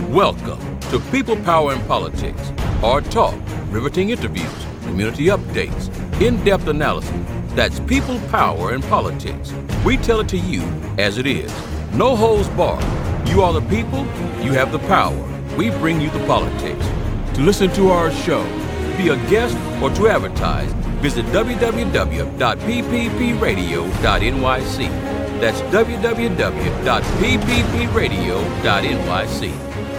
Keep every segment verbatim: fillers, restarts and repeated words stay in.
Welcome to People, Power, and Politics. Hard talk, riveting interviews, community updates, in-depth analysis. That's People, Power, and Politics. We tell it to you as it is. No holds barred. You are the people, you have the power. We bring you the politics. To listen to our show, be a guest, or to advertise, visit w w w dot p p p radio dot n y c. That's w w w dot p p p radio dot n y c.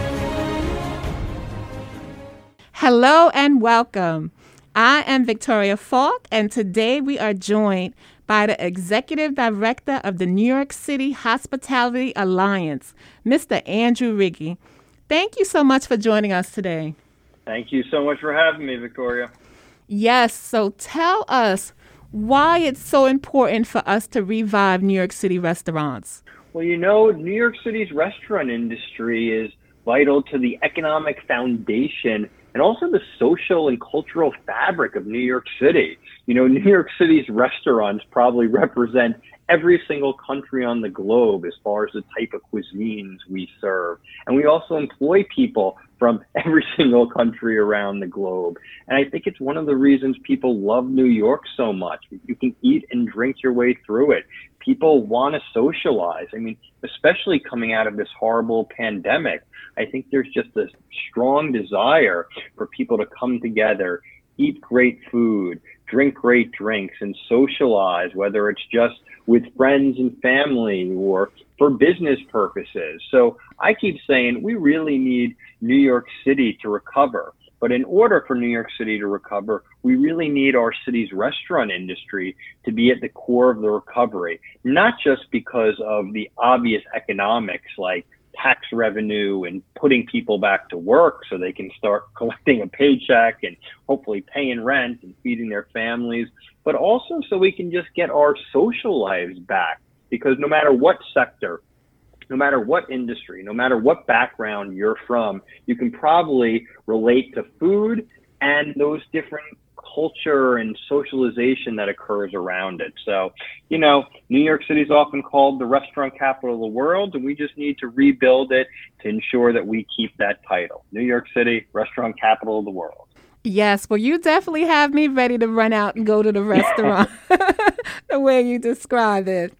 Hello and welcome. I am Victoria Falk, and today we are joined by the Executive Director of the New York City Hospitality Alliance, Mister Andrew Riggi. Thank you so much for joining us today. Thank you so much for having me, Victoria. Yes, so tell us why it's so important for us to revive New York City restaurants. Well, you know, New York City's restaurant industry is vital to the economic foundation and also the social and cultural fabric of New York City. You know, New York City's restaurants probably represent every single country on the globe as far as the type of cuisines we serve. And we also employ people from every single country around the globe. And I think it's one of the reasons people love New York so much. You can eat and drink your way through it. People want to socialize. I mean, especially coming out of this horrible pandemic, I think there's just a strong desire for people to come together, eat great food, drink great drinks, and socialize, whether it's just with friends and family or for business purposes. So I keep saying we really need New York City to recover. But in order for New York City to recover, we really need our city's restaurant industry to be at the core of the recovery, not just because of the obvious economics like tax revenue and putting people back to work so they can start collecting a paycheck and hopefully paying rent and feeding their families, but also so we can just get our social lives back. Because no matter what sector, no matter what industry, no matter what background you're from, you can probably relate to food and those different culture and socialization that occurs around it. So, you know, New York City is often called the restaurant capital of the world, and we just need to rebuild it to ensure that we keep that title. New York City, restaurant capital of the world. Yes, well, you definitely have me ready to run out and go to the restaurant, the way you describe it.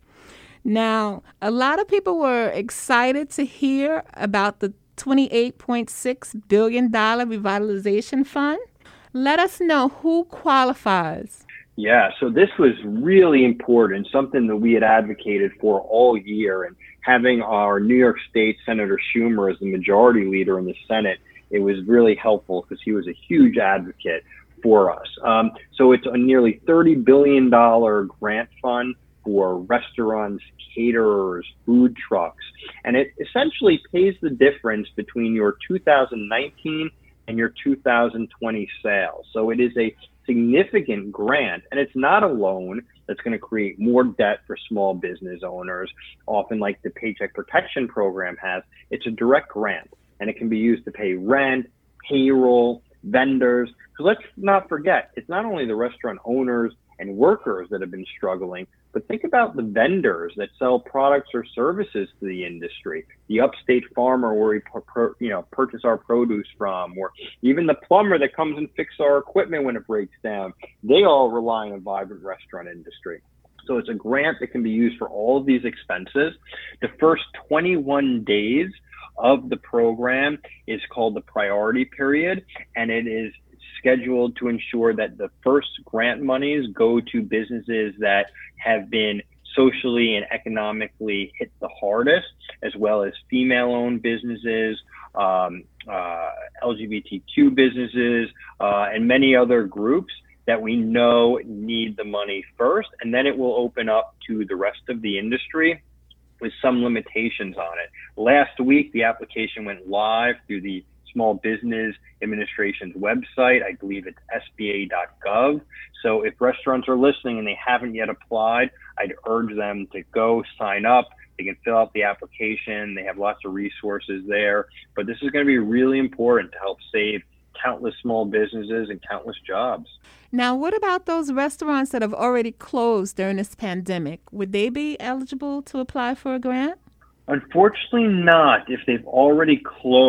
Now, a lot of people were excited to hear about the twenty-eight point six billion dollars revitalization fund. Let us know who qualifies. Yeah, so this was really important, something that we had advocated for all year. And having our New York State Senator Schumer as the majority leader in the Senate, it was really helpful because he was a huge advocate for us. Um, so it's a nearly thirty billion dollars grant fund for restaurants, caterers, food trucks. And it essentially pays the difference between your two thousand nineteen and your two thousand twenty sales. So it is a significant grant, and it's not a loan that's going to create more debt for small business owners, often like the Paycheck Protection Program has. It's a direct grant, and it can be used to pay rent, payroll, vendors. So let's not forget, it's not only the restaurant owners and workers that have been struggling, but think about the vendors that sell products or services to the industry, the upstate farmer where we per, you know, purchase our produce from, or even the plumber that comes and fixes our equipment when it breaks down. They all rely on a vibrant restaurant industry. So it's a grant that can be used for all of these expenses. The first twenty-one days of the program is called the priority period, and it is scheduled to ensure that the first grant monies go to businesses that have been socially and economically hit the hardest, as well as female-owned businesses, um, uh, L G B T Q businesses, uh, and many other groups that we know need the money first, and then it will open up to the rest of the industry with some limitations on it. Last week, the application went live through the Small Business Administration's website. I believe it's S B A dot gov. So if restaurants are listening and they haven't yet applied, I'd urge them to go sign up. They can fill out the application. They have lots of resources there. But this is going to be really important to help save countless small businesses and countless jobs. Now, what about those restaurants that have already closed during this pandemic? Would they be eligible to apply for a grant? Unfortunately not if they've already closed.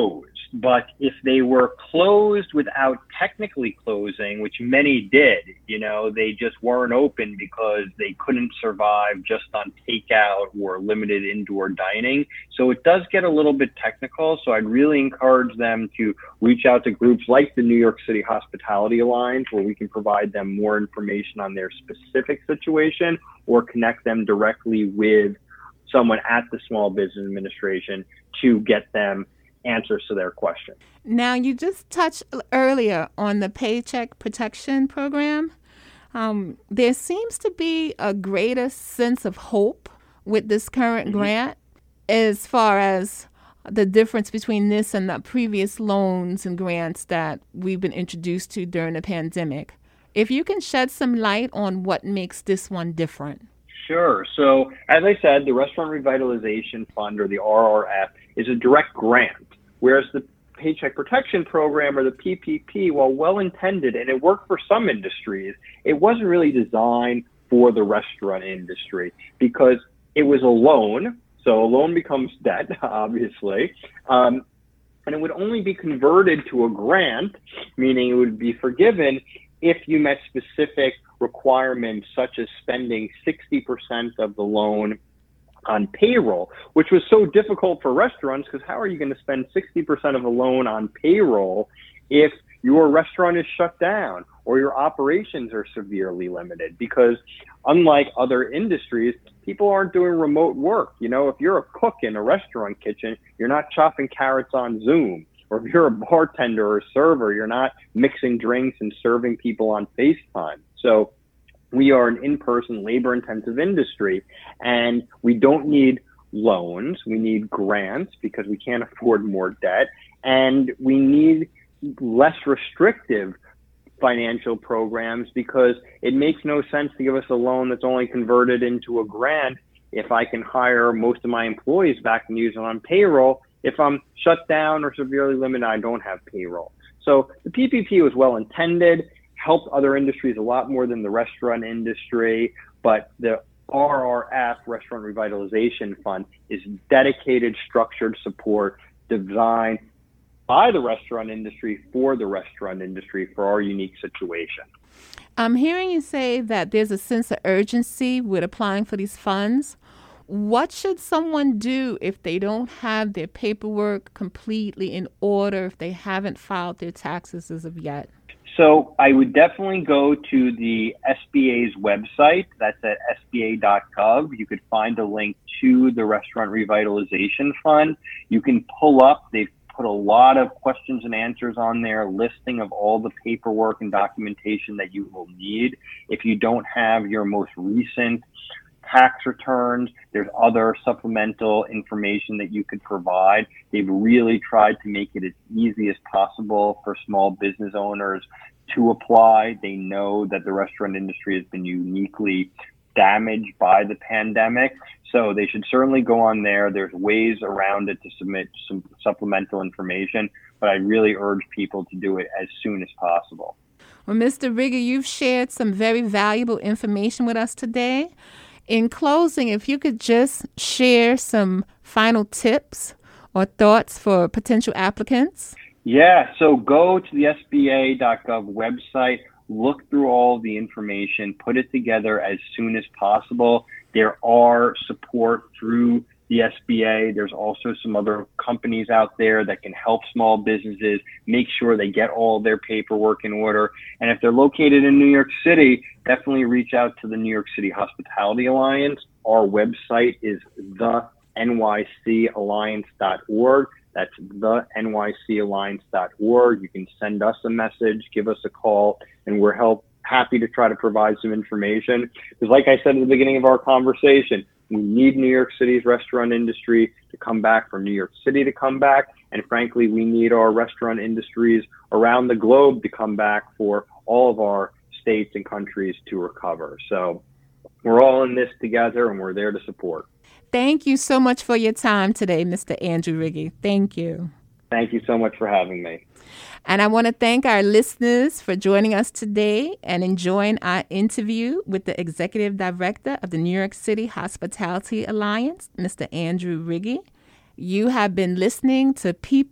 but if they were closed without technically closing, which many did, you know, they just weren't open because they couldn't survive just on takeout or limited indoor dining. So it does get a little bit technical. So I'd really encourage them to reach out to groups like the New York City Hospitality Alliance, where we can provide them more information on their specific situation, or connect them directly with someone at the Small Business Administration to get them answers to their question. Now, you just touched earlier on the Paycheck Protection Program. Um, there seems to be a greater sense of hope with this current mm-hmm. grant as far as the difference between this and the previous loans and grants that we've been introduced to during the pandemic. If you can shed some light on what makes this one different. Sure. So, as I said, the Restaurant Revitalization Fund, or the R R F, is a direct grant, whereas the Paycheck Protection Program, or the P P P, while well-intended, and it worked for some industries, it wasn't really designed for the restaurant industry because it was a loan. So a loan becomes debt, obviously, um, and it would only be converted to a grant, meaning it would be forgiven if you met specific requirements, such as spending sixty percent of the loan on payroll, which was so difficult for restaurants, because how are you going to spend sixty percent of a loan on payroll if your restaurant is shut down or your operations are severely limited? Because unlike other industries, people aren't doing remote work. You know, if you're a cook in a restaurant kitchen, you're not chopping carrots on Zoom. Or if you're a bartender or a server, you're not mixing drinks and serving people on FaceTime. So we are an in-person, labor-intensive industry, and we don't need loans. We need grants because we can't afford more debt, and we need less restrictive financial programs because it makes no sense to give us a loan that's only converted into a grant if I can hire most of my employees back and use them on payroll. If I'm shut down or severely limited, I don't have payroll. So the P P P was well intended, helped other industries a lot more than the restaurant industry, but the R R F, Restaurant Revitalization Fund, is dedicated, structured support designed by the restaurant industry for the restaurant industry for our unique situation. I'm hearing you say that there's a sense of urgency with applying for these funds. What should someone do if they don't have their paperwork completely in order, if they haven't filed their taxes as of yet? So I would definitely go to the S B A's website. That's at S B A dot gov. You could find a link to the Restaurant Revitalization Fund. You can pull up, they've put a lot of questions and answers on there, listing of all the paperwork and documentation that you will need. If you don't have your most recent tax returns, there's other supplemental information that you could provide. They've really tried to make it as easy as possible for small business owners to apply. They know that the restaurant industry has been uniquely damaged by the pandemic, so they should certainly go on there. There's ways around it to submit some supplemental information, but I really urge people to do it as soon as possible. Well, Mister Riggi, you've shared some very valuable information with us today. In closing, if you could just share some final tips or thoughts for potential applicants. Yeah, so go to the S B A dot gov website, look through all the information, put it together as soon as possible. There are support through the S B A. There's also some other companies out there that can help small businesses make sure they get all their paperwork in order. And if they're located in New York City, definitely reach out to the New York City Hospitality Alliance. Our website is the N Y C alliance dot org. That's the N Y C alliance dot org. You can send us a message, give us a call, and we're help, happy to try to provide some information. Because like I said at the beginning of our conversation, we need New York City's restaurant industry to come back, for New York City to come back. And frankly, we need our restaurant industries around the globe to come back for all of our states and countries to recover. So we're all in this together, and we're there to support. Thank you so much for your time today, Mister Andrew Riggi. Thank you. Thank you so much for having me. And I want to thank our listeners for joining us today and enjoying our interview with the Executive Director of the New York City Hospitality Alliance, Mister Andrew Riggi. You have been listening to People,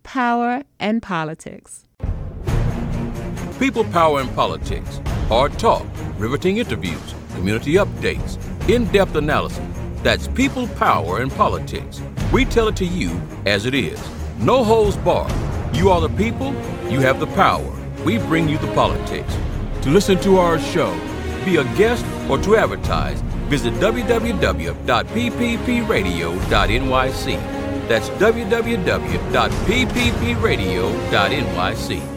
Power, and Politics. People, Power, and Politics. Hard talk, riveting interviews, community updates, in-depth analysis. That's People, Power, and Politics. We tell it to you as it is. No holds barred. You are the people, you have the power. We bring you the politics. To listen to our show, be a guest, or to advertise, visit w w w dot p p p radio dot n y c. That's w w w dot p p p radio dot n y c.